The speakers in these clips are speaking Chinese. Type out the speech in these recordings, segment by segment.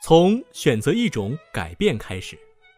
从选择一种改变开始。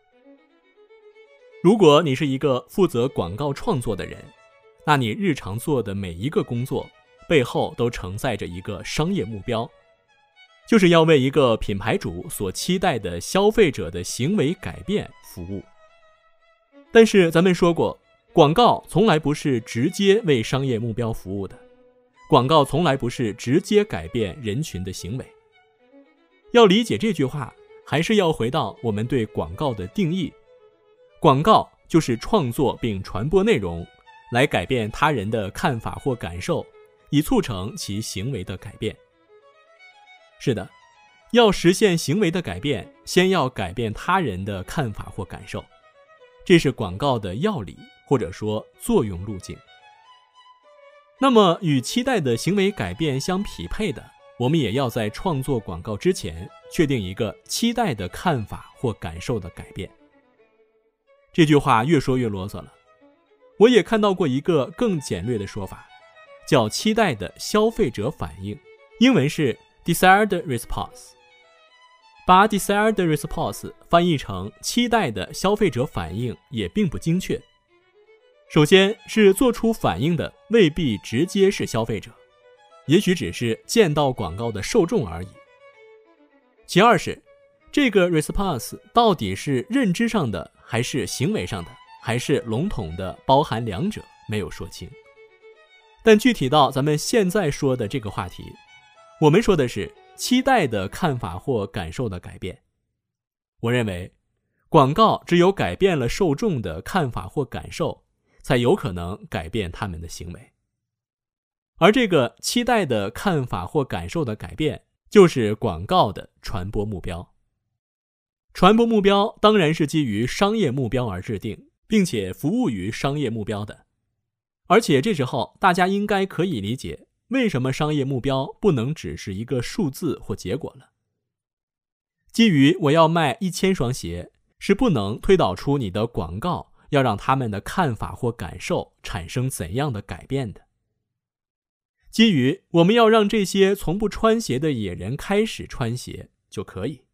如果你是一个负责广告创作的人，那你日常做的每一个工作背后都承载着一个商业目标，就是要为一个品牌主所期待的消费者的行为改变服务。但是咱们说过，广告从来不是直接为商业目标服务的，广告从来不是直接改变人群的行为。要理解这句话，还是要回到我们对广告的定义。广告就是创作并传播内容，来改变他人的看法或感受，以促成其行为的改变。是的，要实现行为的改变，先要改变他人的看法或感受，这是广告的要理，或者说作用路径。那么与期待的行为改变相匹配的，我们也要在创作广告之前确定一个期待的看法或感受的改变。这句话越说越啰嗦了，我也看到过一个更简略的说法，叫期待的消费者反应，英文是 desired response。 把 desired response 翻译成期待的消费者反应也并不精确。首先是做出反应的未必直接是消费者，也许只是见到广告的受众而已。其二是这个 response 到底是认知上的还是行为上的，还是笼统的包含两者，没有说清。但具体到咱们现在说的这个话题，我们说的是期待的看法或感受的改变。我认为广告只有改变了受众的看法或感受，才有可能改变他们的行为。而这个期待的看法或感受的改变，就是广告的传播目标。传播目标当然是基于商业目标而制定，并且服务于商业目标的。而且这时候大家应该可以理解，为什么商业目标不能只是一个数字或结果了。基于我要卖1000双鞋，是不能推导出你的广告要让他们的看法或感受产生怎样的改变的。基于我们要让这些从不穿鞋的野人开始穿鞋就可以。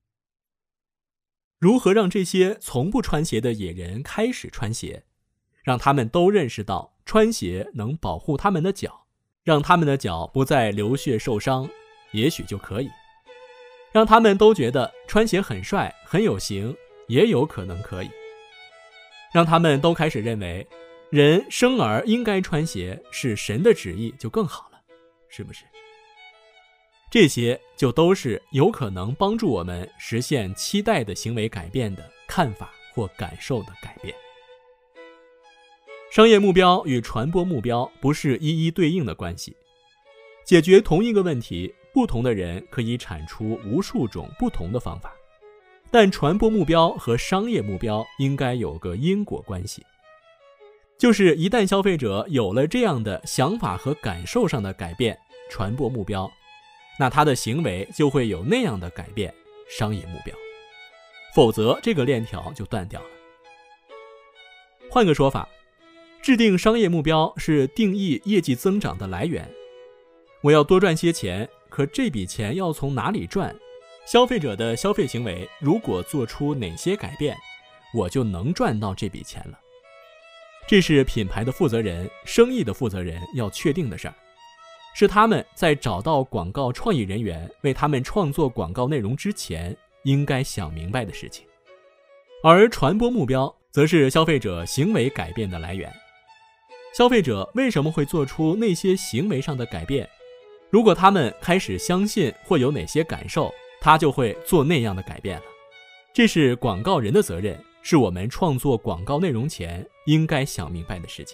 如何让这些从不穿鞋的野人开始穿鞋？让他们都认识到穿鞋能保护他们的脚，让他们的脚不再流血受伤，也许就可以。让他们都觉得穿鞋很帅很有型，也有可能可以。让他们都开始认为人生而应该穿鞋是神的旨意就更好了，是不是？这些就都是有可能帮助我们实现期待的行为改变的看法或感受的改变。商业目标与传播目标不是一一对应的关系，解决同一个问题，不同的人可以产出无数种不同的方法，但传播目标和商业目标应该有个因果关系，就是一旦消费者有了这样的想法和感受上的改变，传播目标，那他的行为就会有那样的改变，商业目标，否则这个链条就断掉了。换个说法，制定商业目标是定义业绩增长的来源。我要多赚些钱，可这笔钱要从哪里赚？消费者的消费行为如果做出哪些改变，我就能赚到这笔钱了。这是品牌的负责人、生意的负责人要确定的事儿，是他们在找到广告创意人员为他们创作广告内容之前应该想明白的事情。而传播目标则是消费者行为改变的来源。消费者为什么会做出那些行为上的改变？如果他们开始相信或有哪些感受，他就会做那样的改变了。这是广告人的责任，是我们创作广告内容前应该想明白的事情。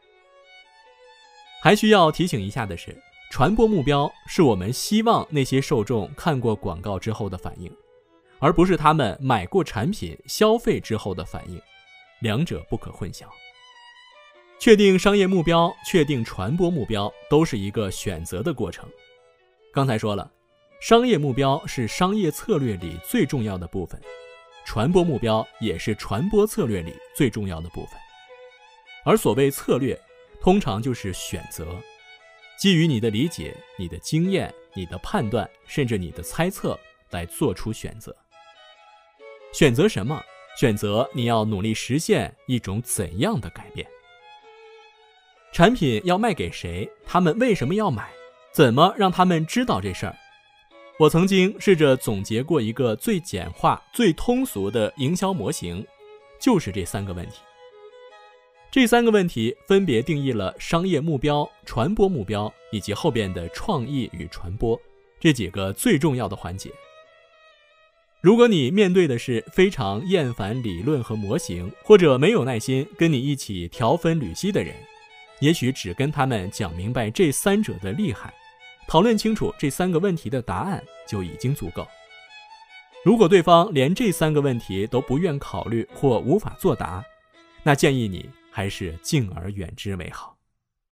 还需要提醒一下的是，传播目标是我们希望那些受众看过广告之后的反应，而不是他们买过产品消费之后的反应，两者不可混淆。确定商业目标，确定传播目标，都是一个选择的过程。刚才说了，商业目标是商业策略里最重要的部分，传播目标也是传播策略里最重要的部分。而所谓策略，通常就是选择，基于你的理解、你的经验、你的判断，甚至你的猜测， 来做出选择。选择什么？选择你要努力实现一种怎样的改变。产品要卖给谁？他们为什么要买？怎么让他们知道这事儿？我曾经试着总结过一个最简化、最通俗的营销模型，就是这3个问题。这3个问题分别定义了商业目标、传播目标以及后边的创意与传播这几个最重要的环节。如果你面对的是非常厌烦理论和模型，或者没有耐心跟你一起条分缕析的人，也许只跟他们讲明白这3者的厉害，讨论清楚这3个问题的答案就已经足够。如果对方连这3个问题都不愿考虑或无法作答，那建议你还是敬而远之为好。